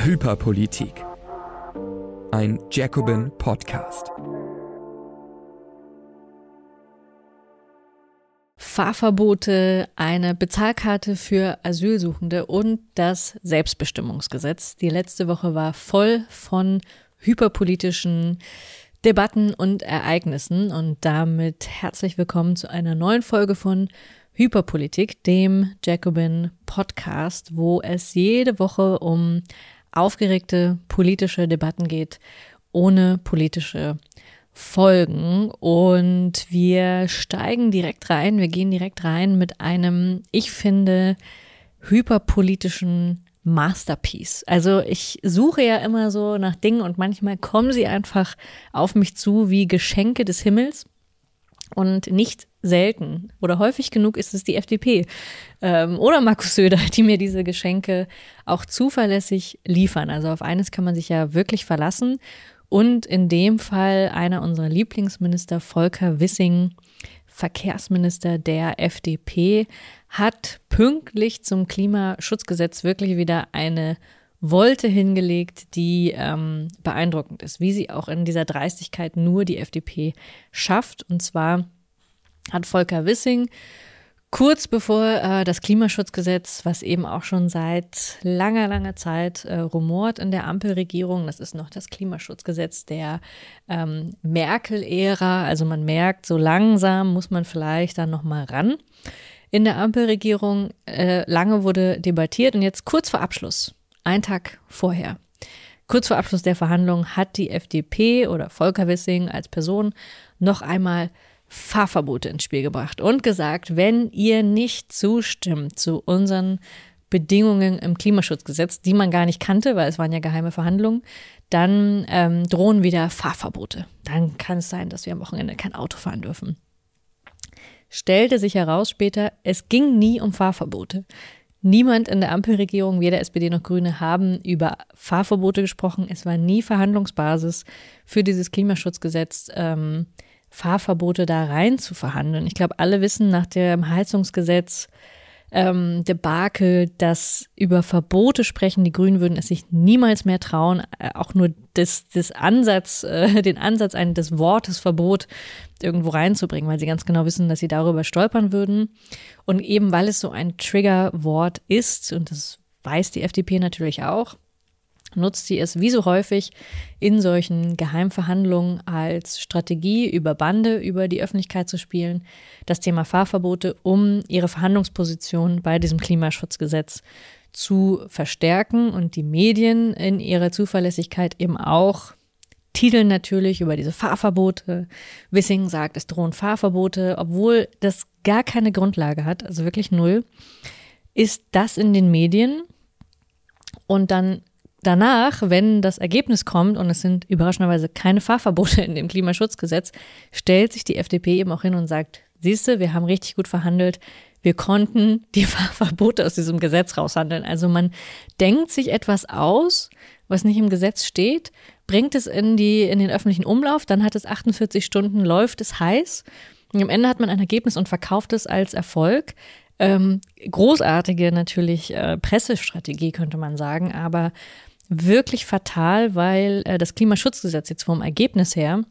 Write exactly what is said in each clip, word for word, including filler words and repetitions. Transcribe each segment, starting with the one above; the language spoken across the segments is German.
Hyperpolitik. Ein Jacobin Podcast. Fahrverbote, eine Bezahlkarte für Asylsuchende und das Selbstbestimmungsgesetz. Die letzte Woche war voll von hyperpolitischen Debatten und Ereignissen und damit herzlich willkommen zu einer neuen Folge von Hyperpolitik, dem Jacobin Podcast, wo es jede Woche um aufgeregte politische Debatten geht, ohne politische Folgen. Und wir steigen direkt rein, wir gehen direkt rein mit einem, ich finde, hyperpolitischen Masterpiece. Also ich suche ja immer so nach Dingen und manchmal kommen sie einfach auf mich zu wie Geschenke des Himmels. Und nicht selten oder häufig genug ist es die F D P ähm, oder Markus Söder, die mir diese Geschenke auch zuverlässig liefern. Also auf eines kann man sich ja wirklich verlassen. Und in dem Fall einer unserer Lieblingsminister, Volker Wissing, Verkehrsminister der F D P, hat pünktlich zum Klimaschutzgesetz wirklich wieder eine Wolte hingelegt, die ähm, beeindruckend ist, wie sie auch in dieser Dreistigkeit nur die F D P schafft. Und zwar hat Volker Wissing kurz bevor äh, das Klimaschutzgesetz, was eben auch schon seit langer, langer Zeit äh, rumort in der Ampelregierung, das ist noch das Klimaschutzgesetz der ähm, Merkel-Ära, also man merkt, so langsam muss man vielleicht dann nochmal ran. In der Ampelregierung äh, lange wurde debattiert und jetzt kurz vor Abschluss, ein Tag vorher, kurz vor Abschluss der Verhandlungen hat die F D P oder Volker Wissing als Person noch einmal Fahrverbote ins Spiel gebracht und gesagt, wenn ihr nicht zustimmt zu unseren Bedingungen im Klimaschutzgesetz, die man gar nicht kannte, weil es waren ja geheime Verhandlungen, dann ähm, drohen wieder Fahrverbote. Dann kann es sein, dass wir am Wochenende kein Auto fahren dürfen. Stellte sich heraus später, es ging nie um Fahrverbote. Niemand in der Ampelregierung, weder S P D noch Grüne, haben über Fahrverbote gesprochen. Es war nie Verhandlungsbasis für dieses Klimaschutzgesetz, ähm, Fahrverbote da rein zu verhandeln. Ich glaube, alle wissen nach dem Heizungsgesetz ähm, Debakel, dass über Verbote sprechen, die Grünen würden es sich niemals mehr trauen, äh, auch nur das, das Ansatz, äh, den Ansatz ein, des Wortes Verbot irgendwo reinzubringen, weil sie ganz genau wissen, dass sie darüber stolpern würden. Und eben weil es so ein Triggerwort ist, und das weiß die F D P natürlich auch, nutzt sie es wie so häufig in solchen Geheimverhandlungen als Strategie, über Bande, über die Öffentlichkeit zu spielen, das Thema Fahrverbote, um ihre Verhandlungsposition bei diesem Klimaschutzgesetz zu verstärken und die Medien in ihrer Zuverlässigkeit eben auch titeln natürlich über diese Fahrverbote. Wissing sagt, es drohen Fahrverbote, obwohl das gar keine Grundlage hat, also wirklich null, ist das in den Medien und dann danach, wenn das Ergebnis kommt und es sind überraschenderweise keine Fahrverbote in dem Klimaschutzgesetz, stellt sich die F D P eben auch hin und sagt, siehste, wir haben richtig gut verhandelt, wir konnten die Fahrverbote aus diesem Gesetz raushandeln. Also man denkt sich etwas aus, was nicht im Gesetz steht, bringt es in die in den öffentlichen Umlauf, dann hat es achtundvierzig Stunden, läuft es heiß und am Ende hat man ein Ergebnis und verkauft es als Erfolg. Ähm, großartige natürlich äh, Pressestrategie, könnte man sagen, aber wirklich fatal, weil äh, das Klimaschutzgesetz jetzt vom Ergebnis her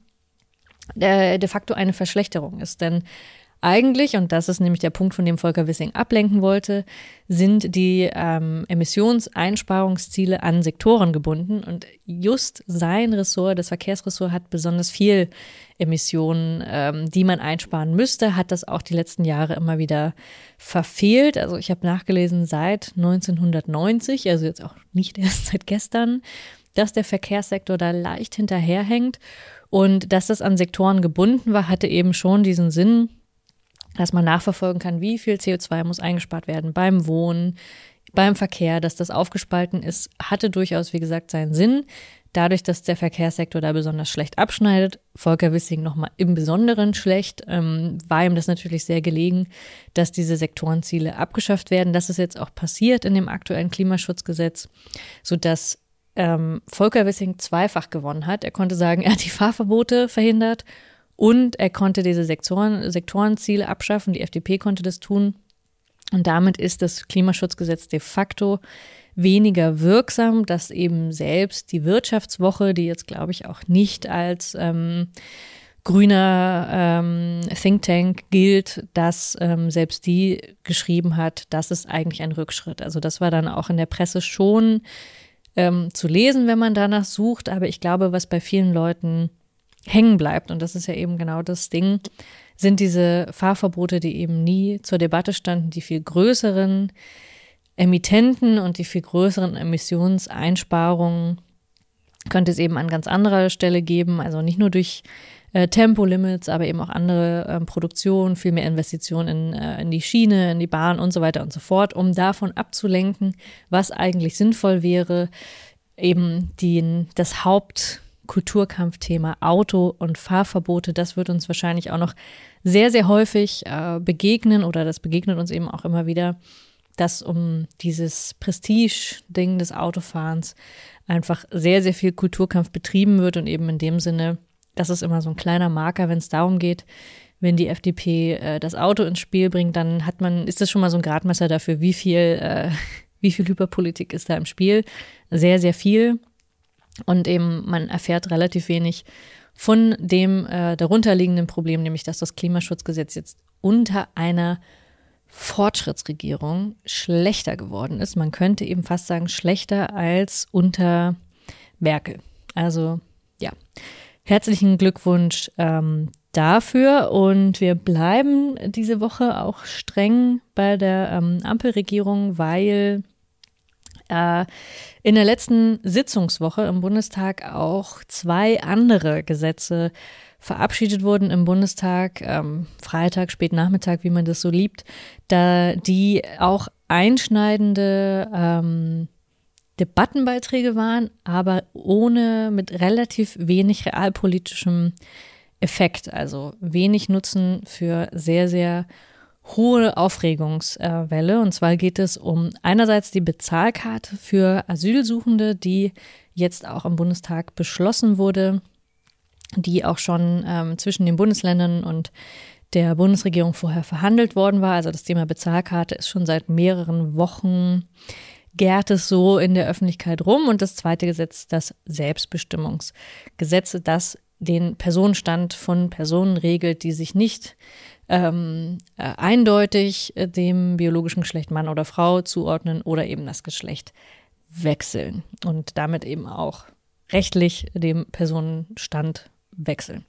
äh, de facto eine Verschlechterung ist. Denn eigentlich, und das ist nämlich der Punkt, von dem Volker Wissing ablenken wollte, sind die ähm, Emissionseinsparungsziele an Sektoren gebunden. Und just sein Ressort, das Verkehrsressort, hat besonders viel Emissionen, ähm, die man einsparen müsste, hat das auch die letzten Jahre immer wieder verfehlt. Also ich habe nachgelesen, seit neunzehnhundertneunzig, also jetzt auch nicht erst seit gestern, dass der Verkehrssektor da leicht hinterherhängt. Und dass das an Sektoren gebunden war, hatte eben schon diesen Sinn, dass man nachverfolgen kann, wie viel C O zwei muss eingespart werden beim Wohnen, beim Verkehr, dass das aufgespalten ist, hatte durchaus, wie gesagt, seinen Sinn. Dadurch, dass der Verkehrssektor da besonders schlecht abschneidet, Volker Wissing nochmal im Besonderen schlecht, ähm, war ihm das natürlich sehr gelegen, dass diese Sektorenziele abgeschafft werden. Das ist jetzt auch passiert in dem aktuellen Klimaschutzgesetz, sodass ähm, Volker Wissing zweifach gewonnen hat. Er konnte sagen, er hat die Fahrverbote verhindert und er konnte diese Sektoren, Sektorenziele abschaffen. Die F D P konnte das tun. Und damit ist das Klimaschutzgesetz de facto weniger wirksam, dass eben selbst die Wirtschaftswoche, die jetzt glaube ich auch nicht als ähm, grüner ähm, Think Tank gilt, dass ähm, selbst die geschrieben hat, das ist eigentlich ein Rückschritt. Also das war dann auch in der Presse schon ähm, zu lesen, wenn man danach sucht. Aber ich glaube, was bei vielen Leuten hängen bleibt, und das ist ja eben genau das Ding, sind diese Fahrverbote, die eben nie zur Debatte standen, die viel größeren Emittenten und die viel größeren Emissionseinsparungen könnte es eben an ganz anderer Stelle geben, also nicht nur durch äh, Tempolimits, aber eben auch andere äh, Produktionen, viel mehr Investitionen in, äh, in die Schiene, in die Bahn und so weiter und so fort, um davon abzulenken, was eigentlich sinnvoll wäre, eben die, das Hauptkulturkampfthema Auto- und Fahrverbote, das wird uns wahrscheinlich auch noch sehr, sehr häufig äh, begegnen oder das begegnet uns eben auch immer wieder, dass um dieses Prestige-Ding des Autofahrens einfach sehr, sehr viel Kulturkampf betrieben wird und eben in dem Sinne, das ist immer so ein kleiner Marker, wenn es darum geht, wenn die F D P äh, das Auto ins Spiel bringt, dann hat man, ist das schon mal so ein Gradmesser dafür, wie viel, äh, wie viel Hyperpolitik ist da im Spiel. Sehr, sehr viel. Und eben man erfährt relativ wenig von dem äh, darunterliegenden Problem, nämlich dass das Klimaschutzgesetz jetzt unter einer Fortschrittsregierung schlechter geworden ist. Man könnte eben fast sagen, schlechter als unter Merkel. Also ja, herzlichen Glückwunsch ähm, dafür. Und wir bleiben diese Woche auch streng bei der ähm, Ampelregierung, weil äh, in der letzten Sitzungswoche im Bundestag auch zwei andere Gesetze verabschiedet wurden im Bundestag, ähm, Freitag, Spätnachmittag, wie man das so liebt, da die auch einschneidende ähm, Debattenbeiträge waren, aber ohne, mit relativ wenig realpolitischem Effekt, also wenig Nutzen für sehr, sehr hohe Aufregungswelle. Und zwar geht es um einerseits die Bezahlkarte für Asylsuchende, die jetzt auch im Bundestag beschlossen wurde, die auch schon ähm, zwischen den Bundesländern und der Bundesregierung vorher verhandelt worden war. Also das Thema Bezahlkarte ist schon seit mehreren Wochen, gärt es so in der Öffentlichkeit rum. Und das zweite Gesetz, das Selbstbestimmungsgesetz, das den Personenstand von Personen regelt, die sich nicht ähm, äh, eindeutig äh, dem biologischen Geschlecht Mann oder Frau zuordnen oder eben das Geschlecht wechseln und damit eben auch rechtlich dem Personenstand wechseln.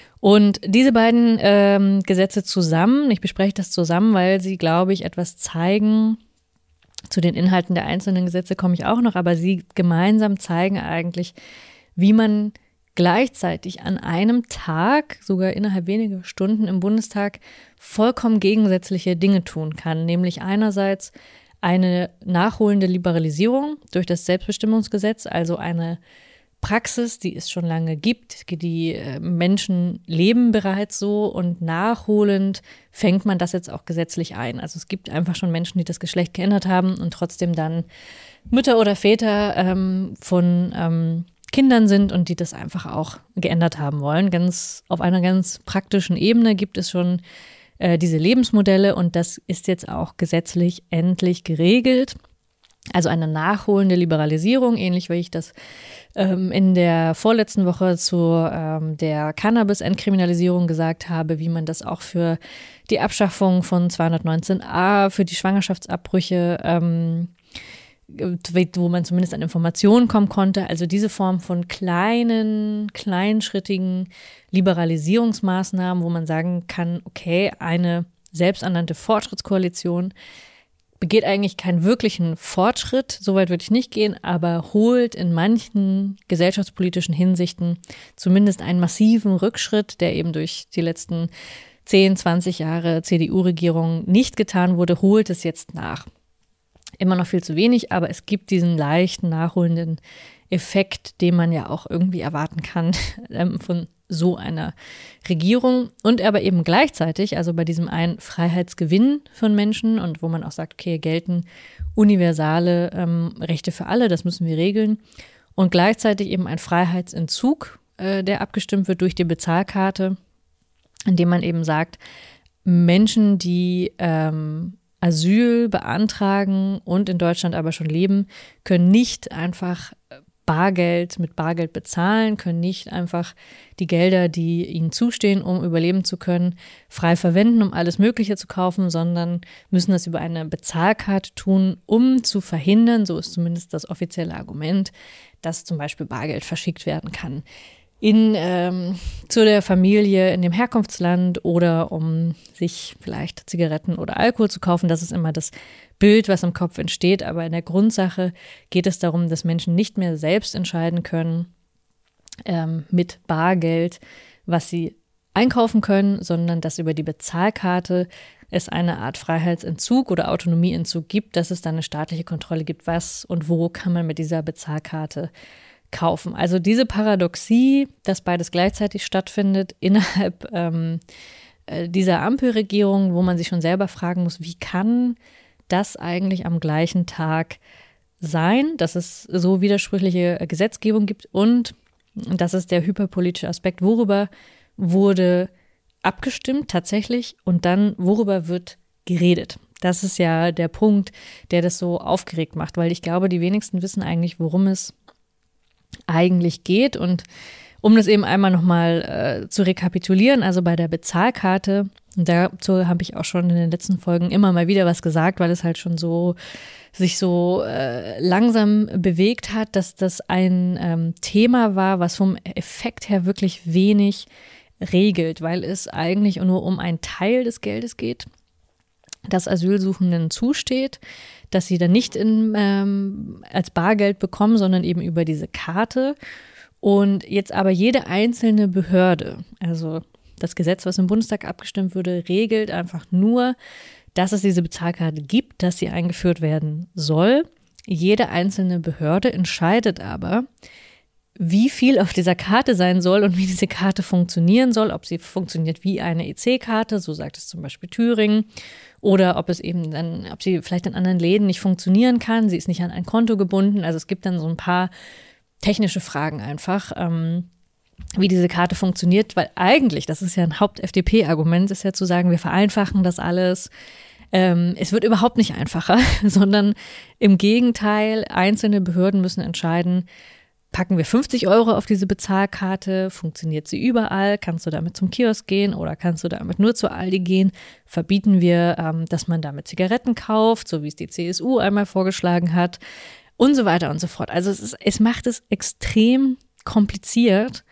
Und diese beiden ähm, Gesetze zusammen, ich bespreche das zusammen, weil sie, glaube ich, etwas zeigen. Zu den Inhalten der einzelnen Gesetze komme ich auch noch, aber sie gemeinsam zeigen eigentlich, wie man gleichzeitig an einem Tag, sogar innerhalb weniger Stunden im Bundestag, vollkommen gegensätzliche Dinge tun kann. Nämlich einerseits eine nachholende Liberalisierung durch das Selbstbestimmungsgesetz, also eine Praxis, die es schon lange gibt, die Menschen leben bereits so und nachholend fängt man das jetzt auch gesetzlich ein. Also es gibt einfach schon Menschen, die das Geschlecht geändert haben und trotzdem dann Mütter oder Väter ähm, von ähm, Kindern sind und die das einfach auch geändert haben wollen. Ganz auf einer ganz praktischen Ebene gibt es schon äh, diese Lebensmodelle und das ist jetzt auch gesetzlich endlich geregelt. Also eine nachholende Liberalisierung, ähnlich wie ich das ähm, in der vorletzten Woche zu ähm, der Cannabis-Entkriminalisierung gesagt habe, wie man das auch für die Abschaffung von zweihundertneunzehn a, für die Schwangerschaftsabbrüche, ähm, wo man zumindest an Informationen kommen konnte. Also diese Form von kleinen, kleinschrittigen Liberalisierungsmaßnahmen, wo man sagen kann, okay, eine selbsternannte Fortschrittskoalition begeht eigentlich keinen wirklichen Fortschritt, soweit würde ich nicht gehen, aber holt in manchen gesellschaftspolitischen Hinsichten zumindest einen massiven Rückschritt, der eben durch die letzten zehn, zwanzig Jahre C D U-Regierung nicht getan wurde, holt es jetzt nach. Immer noch viel zu wenig, aber es gibt diesen leichten, nachholenden Effekt, den man ja auch irgendwie erwarten kann ähm, von so einer Regierung und aber eben gleichzeitig, also bei diesem einen Freiheitsgewinn von Menschen und wo man auch sagt, okay, gelten universale ähm, Rechte für alle, das müssen wir regeln und gleichzeitig eben ein Freiheitsentzug, äh, der abgestimmt wird durch die Bezahlkarte, indem man eben sagt, Menschen, die ähm, Asyl beantragen und in Deutschland aber schon leben, können nicht einfach Bargeld mit Bargeld bezahlen, können nicht einfach die Gelder, die ihnen zustehen, um überleben zu können, frei verwenden, um alles Mögliche zu kaufen, sondern müssen das über eine Bezahlkarte tun, um zu verhindern, so ist zumindest das offizielle Argument, dass zum Beispiel Bargeld verschickt werden kann in ähm, zu der Familie in dem Herkunftsland oder um sich vielleicht Zigaretten oder Alkohol zu kaufen. Das ist immer das Bild, was im Kopf entsteht. Aber in der Grundsache geht es darum, dass Menschen nicht mehr selbst entscheiden können ähm, mit Bargeld, was sie einkaufen können, sondern dass über die Bezahlkarte es eine Art Freiheitsentzug oder Autonomieentzug gibt, dass es dann eine staatliche Kontrolle gibt, was und wo kann man mit dieser Bezahlkarte kaufen. Also diese Paradoxie, dass beides gleichzeitig stattfindet innerhalb ähm, äh, dieser Ampelregierung, wo man sich schon selber fragen muss, wie kann das eigentlich am gleichen Tag sein, dass es so widersprüchliche Gesetzgebung gibt und das ist der hyperpolitische Aspekt, worüber wurde abgestimmt tatsächlich und dann worüber wird geredet. Das ist ja der Punkt, der das so aufgeregt macht, weil ich glaube, die wenigsten wissen eigentlich, worum es eigentlich geht. Und um das eben einmal nochmal äh, zu rekapitulieren, also bei der Bezahlkarte, und dazu habe ich auch schon in den letzten Folgen immer mal wieder was gesagt, weil es halt schon so sich so äh, langsam bewegt hat, dass das ein ähm, Thema war, was vom Effekt her wirklich wenig regelt, weil es eigentlich nur um einen Teil des Geldes geht, das Asylsuchenden zusteht, dass sie dann nicht in, ähm, als Bargeld bekommen, sondern eben über diese Karte. Und jetzt aber jede einzelne Behörde, also das Gesetz, was im Bundestag abgestimmt wurde, regelt einfach nur, dass es diese Bezahlkarte gibt, dass sie eingeführt werden soll. Jede einzelne Behörde entscheidet aber, wie viel auf dieser Karte sein soll und wie diese Karte funktionieren soll, ob sie funktioniert wie eine E C-Karte, so sagt es zum Beispiel Thüringen, oder ob es eben dann, ob sie vielleicht in anderen Läden nicht funktionieren kann, sie ist nicht an ein Konto gebunden, also es gibt dann so ein paar technische Fragen einfach, ähm, wie diese Karte funktioniert, weil eigentlich, das ist ja ein Haupt-F D P-Argument, ist ja zu sagen, wir vereinfachen das alles. Ähm, es wird überhaupt nicht einfacher, sondern im Gegenteil, einzelne Behörden müssen entscheiden, packen wir fünfzig Euro auf diese Bezahlkarte, funktioniert sie überall, kannst du damit zum Kiosk gehen oder kannst du damit nur zu Aldi gehen, verbieten wir, ähm, dass man damit Zigaretten kauft, so wie es die C S U einmal vorgeschlagen hat und so weiter und so fort. Also es, ist, es macht es extrem kompliziert,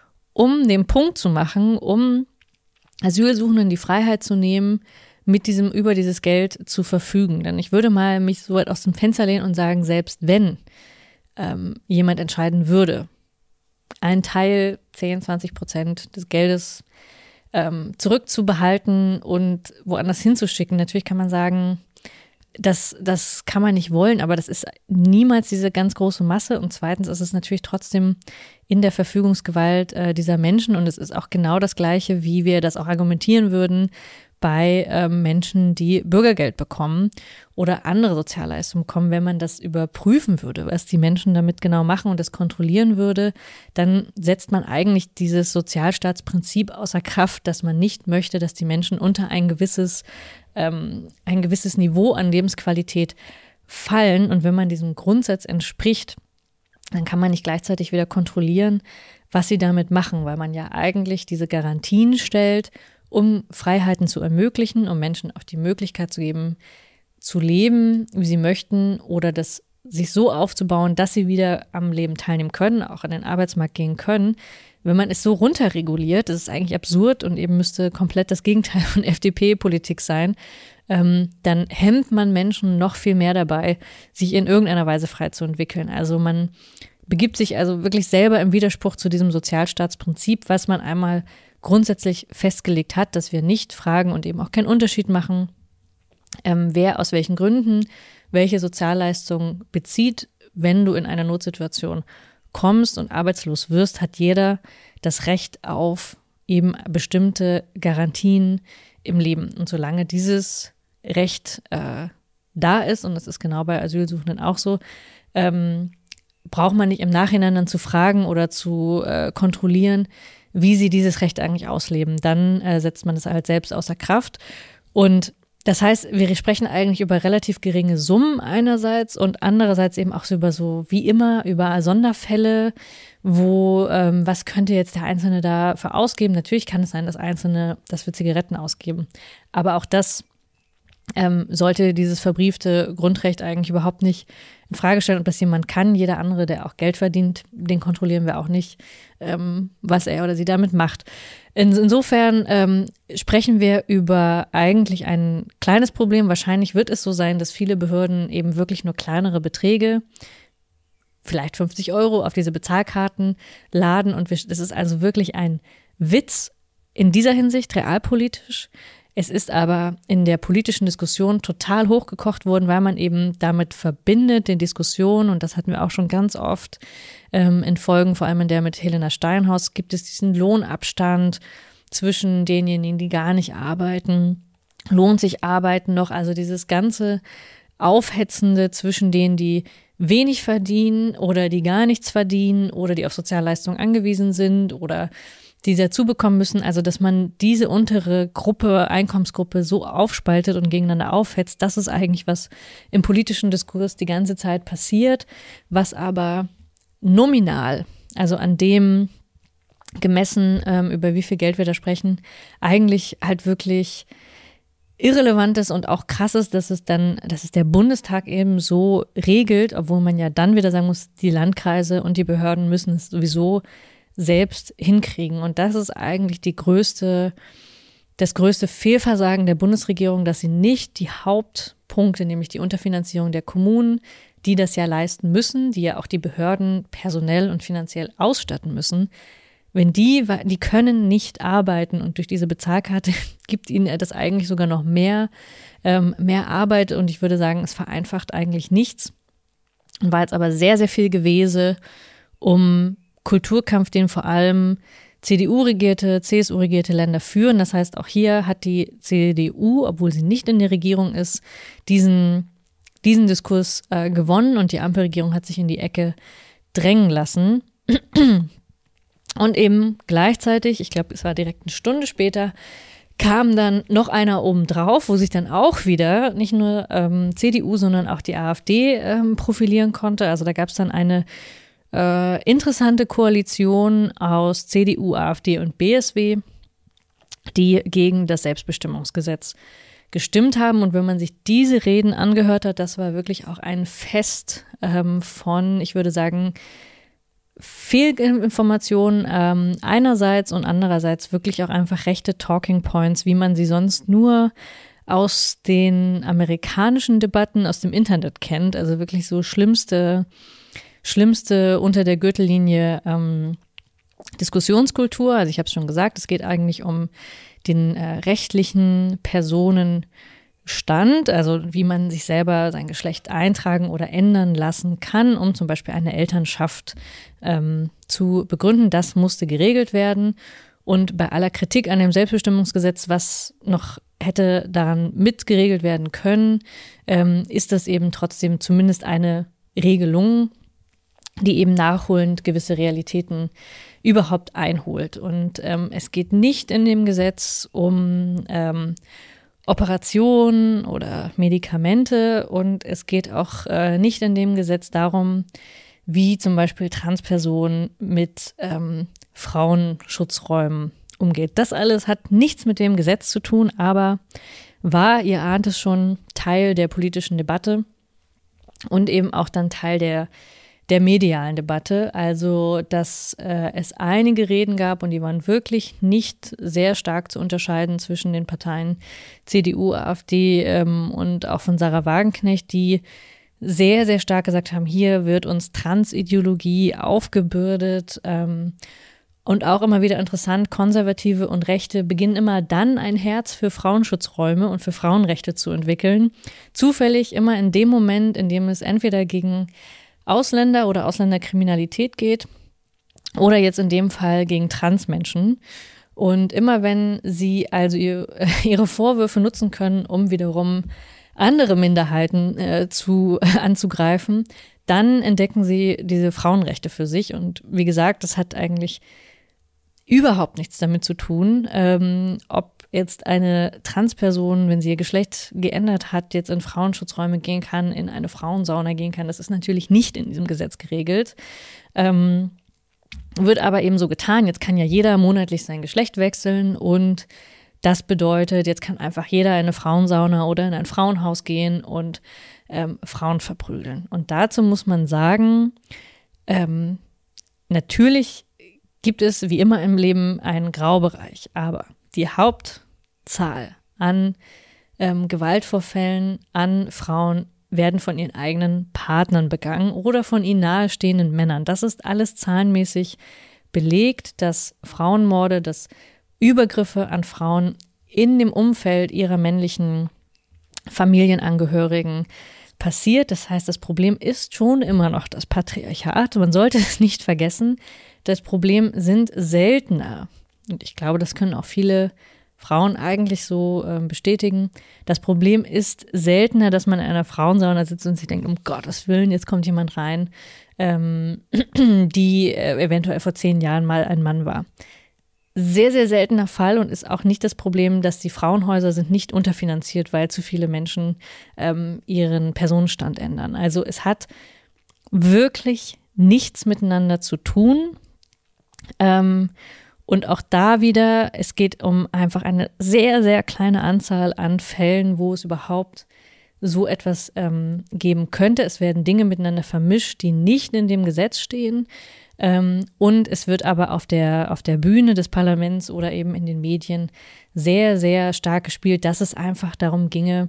um den Punkt zu machen, um Asylsuchenden die Freiheit zu nehmen, mit diesem, über dieses Geld zu verfügen. Denn ich würde mal mich so weit aus dem Fenster lehnen und sagen, selbst wenn ähm, jemand entscheiden würde, einen Teil, zehn, zwanzig Prozent des Geldes ähm, zurückzubehalten und woanders hinzuschicken, natürlich kann man sagen, das, das kann man nicht wollen, aber das ist niemals diese ganz große Masse. Und zweitens ist es natürlich trotzdem in der Verfügungsgewalt äh, dieser Menschen. Und es ist auch genau das Gleiche, wie wir das auch argumentieren würden bei äh, Menschen, die Bürgergeld bekommen oder andere Sozialleistungen bekommen. Wenn man das überprüfen würde, was die Menschen damit genau machen und das kontrollieren würde, dann setzt man eigentlich dieses Sozialstaatsprinzip außer Kraft, dass man nicht möchte, dass die Menschen unter ein gewisses ein gewisses Niveau an Lebensqualität fallen. Und wenn man diesem Grundsatz entspricht, dann kann man nicht gleichzeitig wieder kontrollieren, was sie damit machen, weil man ja eigentlich diese Garantien stellt, um Freiheiten zu ermöglichen, um Menschen auch die Möglichkeit zu geben, zu leben, wie sie möchten oder das sich so aufzubauen, dass sie wieder am Leben teilnehmen können, auch an den Arbeitsmarkt gehen können. Wenn man es so runterreguliert, das ist eigentlich absurd und eben müsste komplett das Gegenteil von F D P-Politik sein, ähm, dann hemmt man Menschen noch viel mehr dabei, sich in irgendeiner Weise frei zu entwickeln. Also man begibt sich also wirklich selber im Widerspruch zu diesem Sozialstaatsprinzip, was man einmal grundsätzlich festgelegt hat, dass wir nicht fragen und eben auch keinen Unterschied machen, ähm, wer aus welchen Gründen welche Sozialleistung bezieht. Wenn du in einer Notsituation kommst und arbeitslos wirst, hat jeder das Recht auf eben bestimmte Garantien im Leben. Und solange dieses Recht äh, da ist, und das ist genau bei Asylsuchenden auch so, ähm, braucht man nicht im Nachhinein dann zu fragen oder zu äh, kontrollieren, wie sie dieses Recht eigentlich ausleben. Dann äh, setzt man es halt selbst außer Kraft. Und Das heißt, wir sprechen eigentlich über relativ geringe Summen einerseits und andererseits eben auch so über so, wie immer, über Sonderfälle, wo, ähm, was könnte jetzt der Einzelne dafür ausgeben? Natürlich kann es sein, dass Einzelne das für Zigaretten ausgeben. Aber auch das ähm, sollte dieses verbriefte Grundrecht eigentlich überhaupt nicht in Frage stellen, ob das jemand kann. Jeder andere, der auch Geld verdient, den kontrollieren wir auch nicht, ähm, was er oder sie damit macht. In, insofern ähm, sprechen wir über eigentlich ein kleines Problem. Wahrscheinlich wird es so sein, dass viele Behörden eben wirklich nur kleinere Beträge, vielleicht fünfzig Euro, auf diese Bezahlkarten laden. Und wir, das ist also wirklich ein Witz in dieser Hinsicht, realpolitisch. Es ist aber in der politischen Diskussion total hochgekocht worden, weil man eben damit verbindet, den Diskussionen, und das hatten wir auch schon ganz oft ähm, in Folgen, vor allem in der mit Helena Steinhaus, gibt es diesen Lohnabstand zwischen denjenigen, die gar nicht arbeiten. Lohnt sich Arbeiten noch? Also dieses ganze Aufhetzende zwischen denen, die wenig verdienen oder die gar nichts verdienen oder die auf Sozialleistungen angewiesen sind oder die dazu bekommen müssen, also dass man diese untere Gruppe, Einkommensgruppe so aufspaltet und gegeneinander aufhetzt, das ist eigentlich, was im politischen Diskurs die ganze Zeit passiert, was aber nominal, also an dem gemessen, ähm, über wie viel Geld wir da sprechen, eigentlich halt wirklich irrelevant ist und auch krass ist, dass es dann, dass es der Bundestag eben so regelt, obwohl man ja dann wieder sagen muss, die Landkreise und die Behörden müssen es sowieso selbst hinkriegen. Und das ist eigentlich die größte, das größte Fehlversagen der Bundesregierung, dass sie nicht die Hauptpunkte, nämlich die Unterfinanzierung der Kommunen, die das ja leisten müssen, die ja auch die Behörden personell und finanziell ausstatten müssen, wenn die, die können nicht arbeiten und durch diese Bezahlkarte gibt ihnen das eigentlich sogar noch mehr, ähm, mehr Arbeit und ich würde sagen, es vereinfacht eigentlich nichts und war jetzt aber sehr, sehr viel Gewese um Kulturkampf, den vor allem C D U-regierte, C S U-regierte Länder führen. Das heißt, auch hier hat die C D U, obwohl sie nicht in der Regierung ist, diesen, diesen Diskurs äh, gewonnen und die Ampelregierung hat sich in die Ecke drängen lassen. Und eben gleichzeitig, ich glaube, es war direkt eine Stunde später, kam dann noch einer obendrauf, wo sich dann auch wieder nicht nur ähm, C D U, sondern auch die AfD ähm, profilieren konnte. Also da gab es dann eine Äh, interessante Koalition aus C D U, AfD und B S W, die gegen das Selbstbestimmungsgesetz gestimmt haben. Und wenn man sich diese Reden angehört hat, das war wirklich auch ein Fest ähm, von, ich würde sagen, Fehlinformationen ähm, einerseits und andererseits wirklich auch einfach rechte Talking Points, wie man sie sonst nur aus den amerikanischen Debatten aus dem Internet kennt. Also wirklich so schlimmste Schlimmste unter der Gürtellinie ähm, Diskussionskultur. Also ich habe es schon gesagt, es geht eigentlich um den äh, rechtlichen Personenstand, also wie man sich selber sein Geschlecht eintragen oder ändern lassen kann, um zum Beispiel eine Elternschaft ähm, zu begründen. Das musste geregelt werden. Und bei aller Kritik an dem Selbstbestimmungsgesetz, was noch hätte daran mitgeregelt werden können, ähm, ist das eben trotzdem zumindest eine Regelung, die eben nachholend gewisse Realitäten überhaupt einholt. Und ähm, es geht nicht in dem Gesetz um ähm, Operationen oder Medikamente und es geht auch äh, nicht in dem Gesetz darum, wie zum Beispiel Transpersonen mit ähm, Frauenschutzräumen umgeht. Das alles hat nichts mit dem Gesetz zu tun, aber war, ihr ahnt es schon, Teil der politischen Debatte und eben auch dann Teil der der medialen Debatte, also dass äh, es einige Reden gab und die waren wirklich nicht sehr stark zu unterscheiden zwischen den Parteien C D U, AfD ähm, und auch von Sarah Wagenknecht, die sehr, sehr stark gesagt haben, hier wird uns Transideologie aufgebürdet ähm, und auch immer wieder interessant, Konservative und Rechte beginnen immer dann ein Herz für Frauenschutzräume und für Frauenrechte zu entwickeln. Zufällig immer in dem Moment, in dem es entweder gegen Ausländer oder Ausländerkriminalität geht oder jetzt in dem Fall gegen Transmenschen. Und immer wenn sie also ihr, ihre Vorwürfe nutzen können, um wiederum andere Minderheiten äh, zu, äh, anzugreifen, dann entdecken sie diese Frauenrechte für sich. Und wie gesagt, das hat eigentlich überhaupt nichts damit zu tun, ähm, ob jetzt eine Transperson, wenn sie ihr Geschlecht geändert hat, jetzt in Frauenschutzräume gehen kann, in eine Frauensauna gehen kann. Das ist natürlich nicht in diesem Gesetz geregelt. Ähm, wird aber eben so getan. Jetzt kann ja jeder monatlich sein Geschlecht wechseln und das bedeutet, jetzt kann einfach jeder in eine Frauensauna oder in ein Frauenhaus gehen und ähm, Frauen verprügeln. Und dazu muss man sagen, ähm, natürlich gibt es wie immer im Leben einen Graubereich, aber die Hauptzahl an ähm, Gewaltvorfällen an Frauen werden von ihren eigenen Partnern begangen oder von ihnen nahestehenden Männern. Das ist alles zahlenmäßig belegt, dass Frauenmorde, dass Übergriffe an Frauen in dem Umfeld ihrer männlichen Familienangehörigen passiert. Das heißt, das Problem ist schon immer noch das Patriarchat. Man sollte es nicht vergessen. Das Problem sind seltener. Und ich glaube, das können auch viele Frauen eigentlich so äh, bestätigen. Das Problem ist seltener, dass man in einer Frauensauna sitzt und sich denkt, um Gottes Willen, jetzt kommt jemand rein, ähm, die äh, eventuell vor zehn Jahren mal ein Mann war. Sehr, sehr seltener Fall und ist auch nicht das Problem, dass die Frauenhäuser sind nicht unterfinanziert, weil zu viele Menschen ähm, ihren Personenstand ändern. Also es hat wirklich nichts miteinander zu tun. Ähm, und auch da wieder, es geht um einfach eine sehr, sehr kleine Anzahl an Fällen, wo es überhaupt so etwas ähm, geben könnte. Es werden Dinge miteinander vermischt, die nicht in dem Gesetz stehen. Ähm, und es wird aber auf der, auf der Bühne des Parlaments oder eben in den Medien sehr, sehr stark gespielt, dass es einfach darum ginge,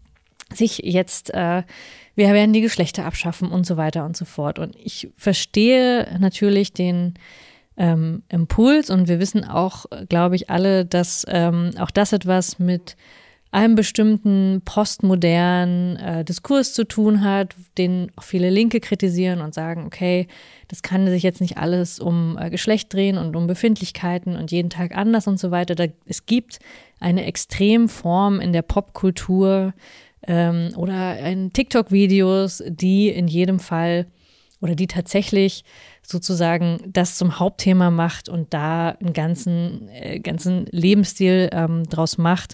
sich jetzt, äh, wir werden die Geschlechter abschaffen und so weiter und so fort. Und ich verstehe natürlich den ähm, Impuls und wir wissen auch, glaube ich, alle, dass ähm, auch das etwas mit einem bestimmten postmodernen äh, Diskurs zu tun hat, den auch viele Linke kritisieren und sagen, okay, das kann sich jetzt nicht alles um äh, Geschlecht drehen und um Befindlichkeiten und jeden Tag anders und so weiter. Da, es gibt eine Extremform in der Popkultur ähm, oder in TikTok-Videos, die in jedem Fall oder die tatsächlich sozusagen das zum Hauptthema macht und da einen ganzen, äh, ganzen Lebensstil ähm, draus macht,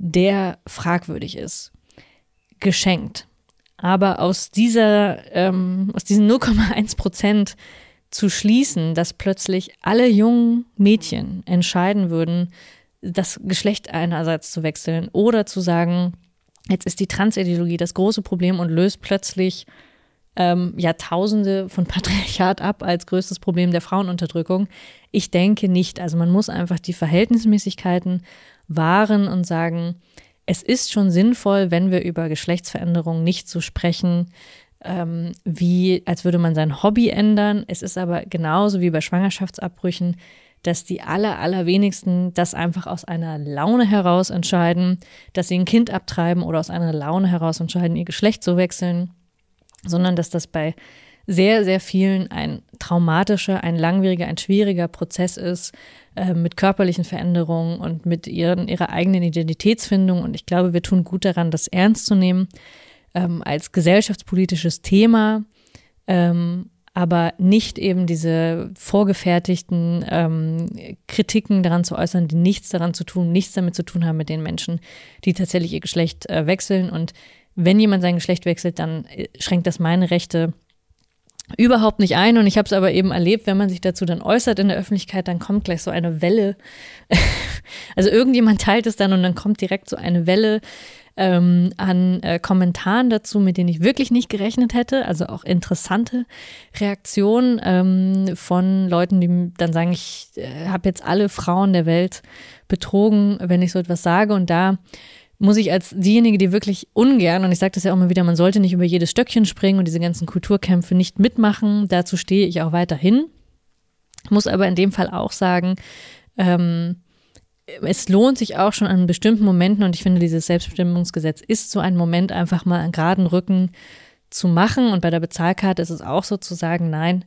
der fragwürdig ist, geschenkt. Aber aus dieser, ähm, aus diesen null Komma eins Prozent zu schließen, dass plötzlich alle jungen Mädchen entscheiden würden, das Geschlecht einerseits zu wechseln oder zu sagen, jetzt ist die Transideologie das große Problem und löst plötzlich ähm, Jahrtausende von Patriarchat ab als größtes Problem der Frauenunterdrückung. Ich denke nicht. Also man muss einfach die Verhältnismäßigkeiten wahren und sagen, es ist schon sinnvoll, wenn wir über Geschlechtsveränderung nicht so sprechen, ähm, wie als würde man sein Hobby ändern. Es ist aber genauso wie bei Schwangerschaftsabbrüchen, dass die aller, allerwenigsten das einfach aus einer Laune heraus entscheiden, dass sie ein Kind abtreiben oder aus einer Laune heraus entscheiden, ihr Geschlecht zu wechseln, sondern dass das bei sehr, sehr vielen ein traumatischer, ein langwieriger, ein schwieriger Prozess ist, äh, mit körperlichen Veränderungen und mit ihren, ihrer eigenen Identitätsfindung. Und ich glaube, wir tun gut daran, das ernst zu nehmen, ähm, als gesellschaftspolitisches Thema, ähm, aber nicht eben diese vorgefertigten ähm, Kritiken daran zu äußern, die nichts daran zu tun, nichts damit zu tun haben mit den Menschen, die tatsächlich ihr Geschlecht äh, wechseln. Und wenn jemand sein Geschlecht wechselt, dann äh, schränkt das meine Rechte überhaupt nicht ein. Und ich habe es aber eben erlebt, wenn man sich dazu dann äußert in der Öffentlichkeit, dann kommt gleich so eine Welle. Also irgendjemand teilt es dann und dann kommt direkt so eine Welle ähm, an äh, Kommentaren dazu, mit denen ich wirklich nicht gerechnet hätte. Also auch interessante Reaktionen ähm, von Leuten, die dann sagen, ich äh, habe jetzt alle Frauen der Welt betrogen, wenn ich so etwas sage. Und da muss ich als diejenige, die wirklich ungern, und ich sage das ja auch immer wieder, man sollte nicht über jedes Stöckchen springen und diese ganzen Kulturkämpfe nicht mitmachen, dazu stehe ich auch weiterhin. Muss aber in dem Fall auch sagen, ähm, es lohnt sich auch schon an bestimmten Momenten, und ich finde, dieses Selbstbestimmungsgesetz ist so ein Moment, einfach mal einen geraden Rücken zu machen. Und bei der Bezahlkarte ist es auch so zu sagen, nein,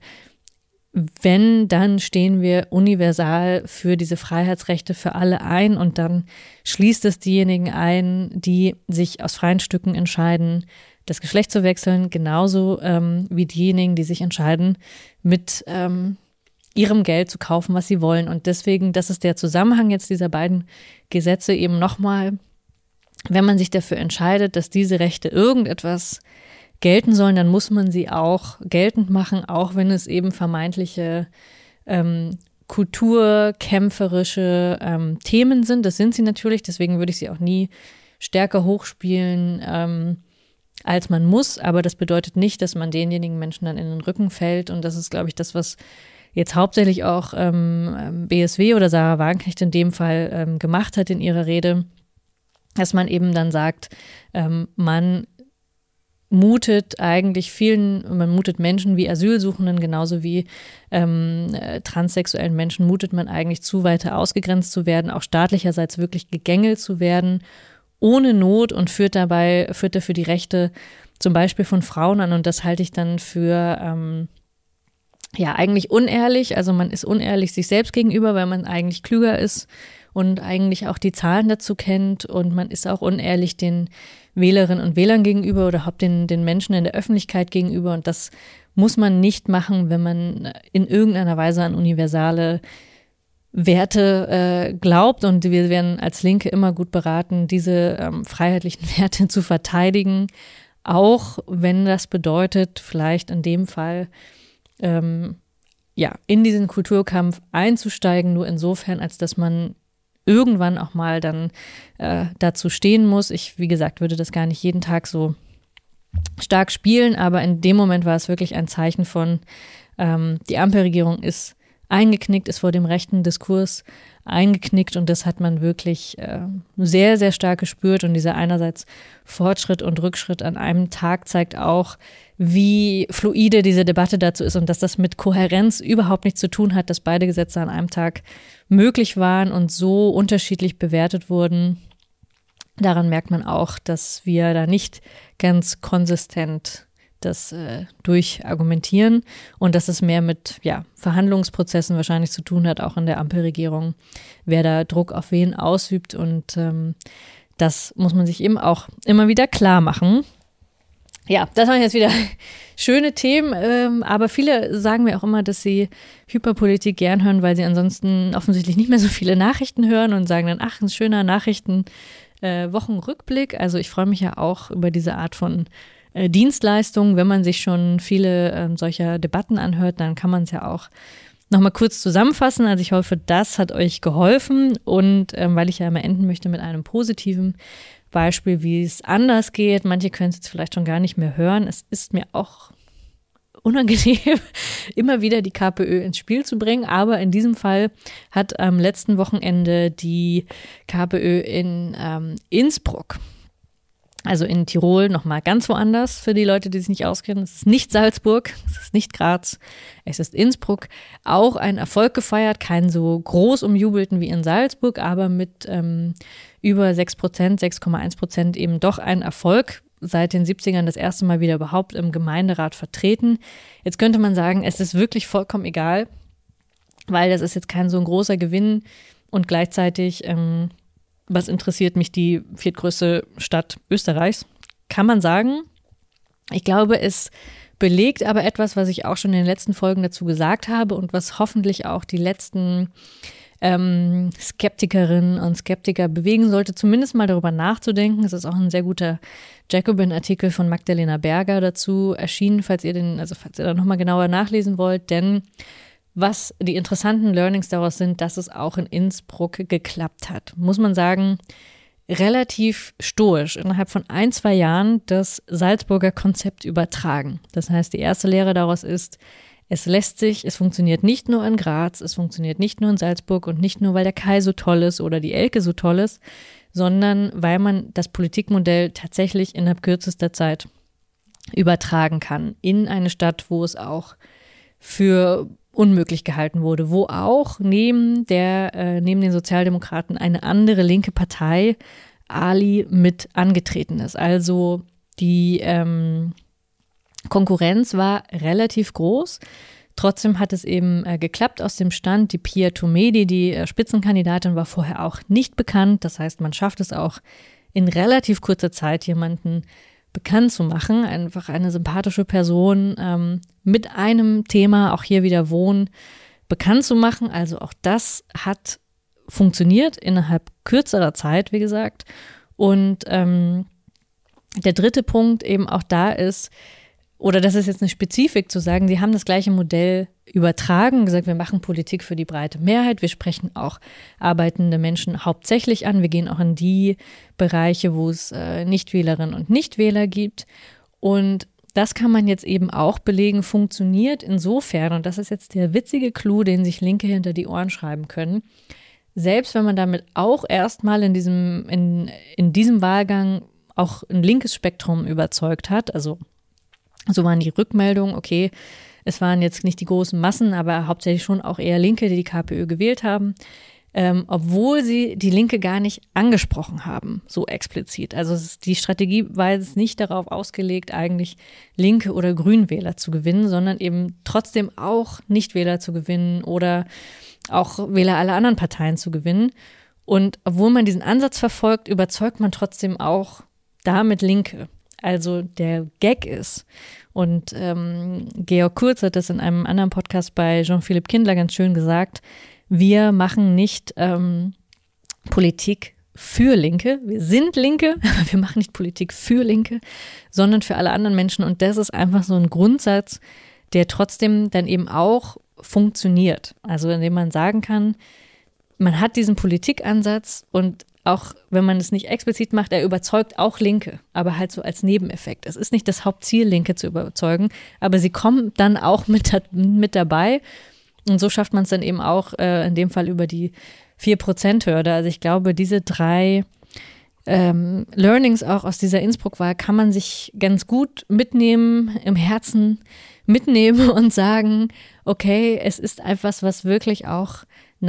wenn, dann stehen wir universal für diese Freiheitsrechte für alle ein und dann schließt es diejenigen ein, die sich aus freien Stücken entscheiden, das Geschlecht zu wechseln, genauso ähm, wie diejenigen, die sich entscheiden, mit ähm, ihrem Geld zu kaufen, was sie wollen. Und deswegen, das ist der Zusammenhang jetzt dieser beiden Gesetze eben nochmal, wenn man sich dafür entscheidet, dass diese Rechte irgendetwas gelten sollen, dann muss man sie auch geltend machen, auch wenn es eben vermeintliche ähm, kulturkämpferische ähm, Themen sind. Das sind sie natürlich, deswegen würde ich sie auch nie stärker hochspielen, ähm, als man muss. Aber das bedeutet nicht, dass man denjenigen Menschen dann in den Rücken fällt. Und das ist, glaube ich, das, was jetzt hauptsächlich auch ähm, B S W oder Sarah Wagenknecht in dem Fall ähm, gemacht hat in ihrer Rede, dass man eben dann sagt, ähm, man mutet eigentlich vielen, man mutet Menschen wie Asylsuchenden genauso wie ähm, äh, transsexuellen Menschen, mutet man eigentlich zu, weiter ausgegrenzt zu werden, auch staatlicherseits wirklich gegängelt zu werden, ohne Not und führt dabei, führt dafür die Rechte zum Beispiel von Frauen an. Und das halte ich dann für ähm, ja eigentlich unehrlich. Also man ist unehrlich sich selbst gegenüber, weil man eigentlich klüger ist und eigentlich auch die Zahlen dazu kennt, und man ist auch unehrlich den Wählerinnen und Wählern gegenüber oder überhaupt den, den Menschen in der Öffentlichkeit gegenüber, und das muss man nicht machen, wenn man in irgendeiner Weise an universale Werte äh, glaubt, und wir werden als Linke immer gut beraten, diese ähm, freiheitlichen Werte zu verteidigen, auch wenn das bedeutet, vielleicht in dem Fall ähm, ja, in diesen Kulturkampf einzusteigen, nur insofern, als dass man irgendwann auch mal dann äh, dazu stehen muss. Ich, wie gesagt, würde das gar nicht jeden Tag so stark spielen, aber in dem Moment war es wirklich ein Zeichen von, ähm, die Ampelregierung ist eingeknickt, ist vor dem rechten Diskurs eingeknickt, und das hat man wirklich äh, sehr, sehr stark gespürt, und dieser einerseits Fortschritt und Rückschritt an einem Tag zeigt auch, wie fluide diese Debatte dazu ist und dass das mit Kohärenz überhaupt nichts zu tun hat, dass beide Gesetze an einem Tag möglich waren und so unterschiedlich bewertet wurden. Daran merkt man auch, dass wir da nicht ganz konsistent das äh, durchargumentieren und dass es mehr mit ja, Verhandlungsprozessen wahrscheinlich zu tun hat, auch in der Ampelregierung, wer da Druck auf wen ausübt, und ähm, das muss man sich eben auch immer wieder klar machen. Ja, das waren jetzt wieder schöne Themen, ähm, aber viele sagen mir auch immer, dass sie Hyperpolitik gern hören, weil sie ansonsten offensichtlich nicht mehr so viele Nachrichten hören und sagen dann, ach, ein schöner Nachrichten-Wochenrückblick. Äh, also ich freue mich ja auch über diese Art von äh, Dienstleistung. Wenn man sich schon viele äh, solcher Debatten anhört, dann kann man es ja auch nochmal kurz zusammenfassen. Also ich hoffe, das hat euch geholfen, und ähm, weil ich ja immer enden möchte mit einem positiven Beispiel, wie es anders geht. Manche können es jetzt vielleicht schon gar nicht mehr hören. Es ist mir auch unangenehm, immer wieder die KPÖ ins Spiel zu bringen. Aber in diesem Fall hat am letzten Wochenende die KPÖ in ähm, Innsbruck, also in Tirol, nochmal ganz woanders für die Leute, die sich nicht auskennen. Es ist nicht Salzburg, es ist nicht Graz, es ist Innsbruck. Auch einen Erfolg gefeiert, keinen so groß umjubelten wie in Salzburg, aber mit ähm, über sechs Prozent, sechs Komma eins Prozent eben doch ein Erfolg. Seit den siebzigern das erste Mal wieder überhaupt im Gemeinderat vertreten. Jetzt könnte man sagen, es ist wirklich vollkommen egal, weil das ist jetzt kein so ein großer Gewinn, und gleichzeitig ähm, was interessiert mich die viertgrößte Stadt Österreichs? Kann man sagen. Ich glaube, es belegt aber etwas, was ich auch schon in den letzten Folgen dazu gesagt habe und was hoffentlich auch die letzten ähm, Skeptikerinnen und Skeptiker bewegen sollte, zumindest mal darüber nachzudenken. Es ist auch ein sehr guter Jacobin-Artikel von Magdalena Berger dazu erschienen, falls ihr den, also falls ihr da nochmal genauer nachlesen wollt, denn was die interessanten Learnings daraus sind, dass es auch in Innsbruck geklappt hat. Muss man sagen, relativ stoisch innerhalb von ein, zwei Jahren das Salzburger Konzept übertragen. Das heißt, die erste Lehre daraus ist, es lässt sich, es funktioniert nicht nur in Graz, es funktioniert nicht nur in Salzburg und nicht nur, weil der Kai so toll ist oder die Elke so toll ist, sondern weil man das Politikmodell tatsächlich innerhalb kürzester Zeit übertragen kann in eine Stadt, wo es auch für unmöglich gehalten wurde, wo auch neben der äh, neben den Sozialdemokraten eine andere linke Partei, Ali, mit angetreten ist. Also die ähm, Konkurrenz war relativ groß. Trotzdem hat es eben äh, geklappt aus dem Stand. Die Pia Tomedi, die äh, Spitzenkandidatin, war vorher auch nicht bekannt. Das heißt, man schafft es auch in relativ kurzer Zeit, jemanden bekannt zu machen, einfach eine sympathische Person ähm, mit einem Thema, auch hier wieder Wohnen, bekannt zu machen. Also auch das hat funktioniert innerhalb kürzerer Zeit, wie gesagt. Und ähm, der dritte Punkt eben auch da ist, oder das ist jetzt eine Spezifik zu sagen, sie haben das gleiche Modell übertragen, gesagt, wir machen Politik für die breite Mehrheit, wir sprechen auch arbeitende Menschen hauptsächlich an, wir gehen auch in die Bereiche, wo es äh, Nichtwählerinnen und Nichtwähler gibt. Und das kann man jetzt eben auch belegen, funktioniert insofern, und das ist jetzt der witzige Clou, den sich Linke hinter die Ohren schreiben können, selbst wenn man damit auch erstmal in diesem, in, in diesem Wahlgang auch ein linkes Spektrum überzeugt hat, also so waren die Rückmeldungen, okay, es waren jetzt nicht die großen Massen, aber hauptsächlich schon auch eher Linke, die die KPÖ gewählt haben, ähm, obwohl sie die Linke gar nicht angesprochen haben, so explizit. Also es ist, die Strategie war jetzt nicht darauf ausgelegt, eigentlich Linke oder Grünwähler zu gewinnen, sondern eben trotzdem auch Nichtwähler zu gewinnen oder auch Wähler aller anderen Parteien zu gewinnen. Und obwohl man diesen Ansatz verfolgt, überzeugt man trotzdem auch damit Linke. Also der Gag ist, und ähm, Georg Kurz hat das in einem anderen Podcast bei Jean-Philippe Kindler ganz schön gesagt, wir machen nicht ähm, Politik für Linke, wir sind Linke, aber wir machen nicht Politik für Linke, sondern für alle anderen Menschen. Und das ist einfach so ein Grundsatz, der trotzdem dann eben auch funktioniert. Also indem man sagen kann, man hat diesen Politikansatz und auch wenn man es nicht explizit macht, er überzeugt auch Linke, aber halt so als Nebeneffekt. Es ist nicht das Hauptziel, Linke zu überzeugen, aber sie kommen dann auch mit, mit dabei. Und so schafft man es dann eben auch äh, in dem Fall über die vier Prozent Hürde. Also ich glaube, diese drei ähm, Learnings auch aus dieser Innsbruck-Wahl kann man sich ganz gut mitnehmen, im Herzen mitnehmen und sagen, okay, es ist etwas, was wirklich auch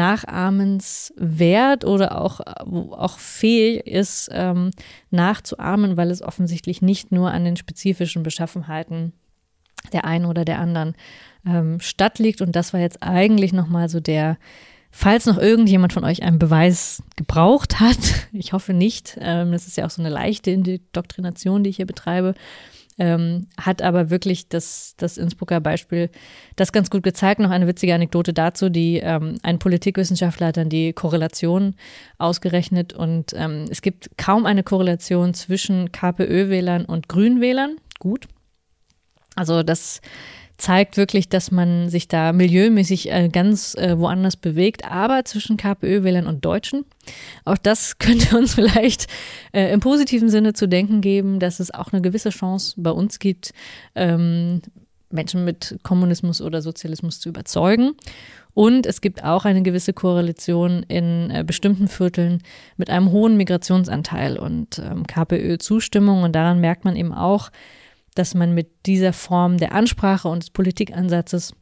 nachahmenswert oder auch, auch fähig ist, ähm, nachzuahmen, weil es offensichtlich nicht nur an den spezifischen Beschaffenheiten der einen oder der anderen ähm, stattliegt. Und das war jetzt eigentlich nochmal so der, falls noch irgendjemand von euch einen Beweis gebraucht hat, ich hoffe nicht, ähm, das ist ja auch so eine leichte Indoktrination, die ich hier betreibe, Ähm, hat aber wirklich das, das Innsbrucker Beispiel das ganz gut gezeigt. Noch eine witzige Anekdote dazu, die ähm, ein Politikwissenschaftler hat dann die Korrelation ausgerechnet und ähm, es gibt kaum eine Korrelation zwischen KPÖ-Wählern und Grünwählern. Gut. Also das zeigt wirklich, dass man sich da milieumäßig äh, ganz äh, woanders bewegt, aber zwischen KPÖ-Wählern und Deutschen. Auch das könnte uns vielleicht äh, im positiven Sinne zu denken geben, dass es auch eine gewisse Chance bei uns gibt, ähm, Menschen mit Kommunismus oder Sozialismus zu überzeugen. Und es gibt auch eine gewisse Korrelation in äh, bestimmten Vierteln mit einem hohen Migrationsanteil und ähm, KPÖ-Zustimmung. Und daran merkt man eben auch, dass man mit dieser Form der Ansprache und des Politikansatzes,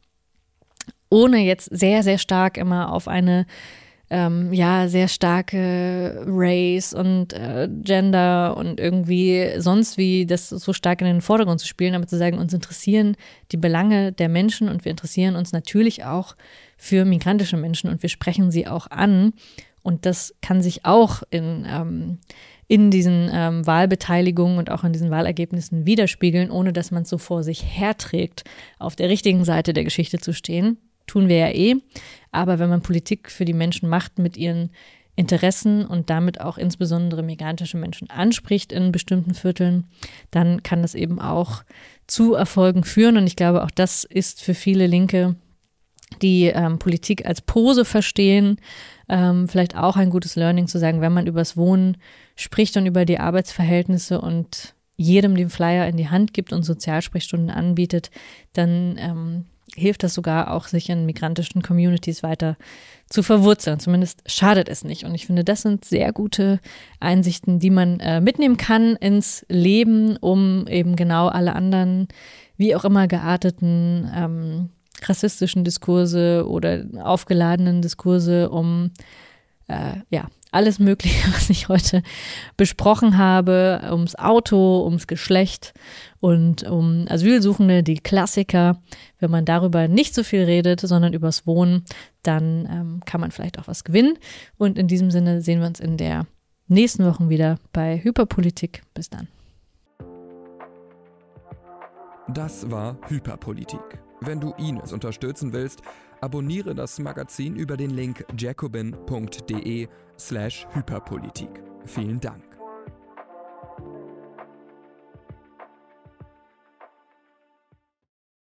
ohne jetzt sehr, sehr stark immer auf eine ähm, ja, sehr starke Race und äh, Gender und irgendwie sonst wie das so stark in den Vordergrund zu spielen, aber zu sagen, uns interessieren die Belange der Menschen und wir interessieren uns natürlich auch für migrantische Menschen und wir sprechen sie auch an. Und das kann sich auch in ähm, in diesen ähm, Wahlbeteiligungen und auch in diesen Wahlergebnissen widerspiegeln, ohne dass man es so vor sich herträgt, auf der richtigen Seite der Geschichte zu stehen. Tun wir ja eh. Aber wenn man Politik für die Menschen macht, mit ihren Interessen und damit auch insbesondere migrantische Menschen anspricht in bestimmten Vierteln, dann kann das eben auch zu Erfolgen führen. Und ich glaube, auch das ist für viele Linke, die ähm, Politik als Pose verstehen, ähm, vielleicht auch ein gutes Learning zu sagen, wenn man über das Wohnen spricht und über die Arbeitsverhältnisse und jedem den Flyer in die Hand gibt und Sozialsprechstunden anbietet, dann ähm, hilft das sogar auch, sich in migrantischen Communities weiter zu verwurzeln. Zumindest schadet es nicht. Und ich finde, das sind sehr gute Einsichten, die man äh, mitnehmen kann ins Leben, um eben genau alle anderen, wie auch immer gearteten ähm, rassistischen Diskurse oder aufgeladenen Diskurse, um äh, ja, alles Mögliche, was ich heute besprochen habe, ums Auto, ums Geschlecht und um Asylsuchende, die Klassiker. Wenn man darüber nicht so viel redet, sondern übers Wohnen, dann ähm, kann man vielleicht auch was gewinnen. Und in diesem Sinne sehen wir uns in der nächsten Woche wieder bei Hyperpolitik. Bis dann. Das war Hyperpolitik, Wenn du Ines unterstützen willst, abonniere das Magazin über den Link jacobin punkt de slash hyperpolitik. Vielen Dank.